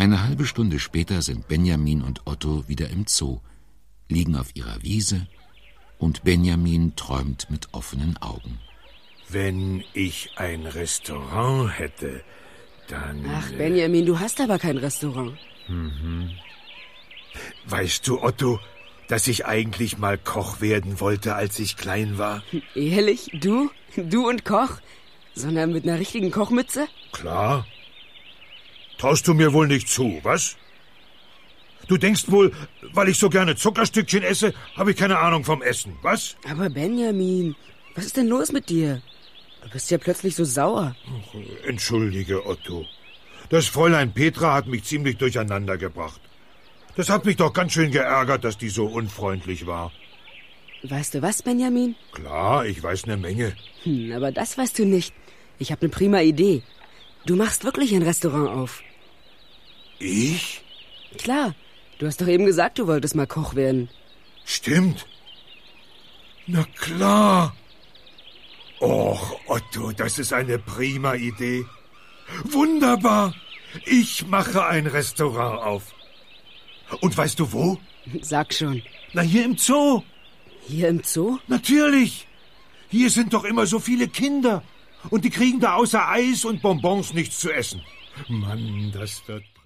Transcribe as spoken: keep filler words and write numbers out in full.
Eine halbe Stunde später sind Benjamin und Otto wieder im Zoo, liegen auf ihrer Wiese und Benjamin träumt mit offenen Augen. Wenn ich ein Restaurant hätte, dann... Ach, Benjamin, du hast aber kein Restaurant. Mhm. Weißt du, Otto, dass ich eigentlich mal Koch werden wollte, als ich klein war? Ehrlich? Du? Du und Koch? Sondern mit einer richtigen Kochmütze? Klar. Traust du mir wohl nicht zu, was? Du denkst wohl, weil ich so gerne Zuckerstückchen esse, habe ich keine Ahnung vom Essen, was? Aber Benjamin, was ist denn los mit dir? Du bist ja plötzlich so sauer. Ach, entschuldige, Otto. Das Fräulein Petra hat mich ziemlich durcheinander gebracht. Das hat mich doch ganz schön geärgert, dass die so unfreundlich war. Weißt du was, Benjamin? Klar, ich weiß eine Menge. Hm, aber das weißt du nicht. Ich habe eine prima Idee. Du machst wirklich ein Restaurant auf. Ich? Klar. Du hast doch eben gesagt, du wolltest mal Koch werden. Stimmt. Na klar. Och, Otto, das ist eine prima Idee. Wunderbar. Ich mache ein Restaurant auf. Und weißt du wo? Sag schon. Na, hier im Zoo. Hier im Zoo? Natürlich. Hier sind doch immer so viele Kinder. Und die kriegen da außer Eis und Bonbons nichts zu essen. Mann, das wird...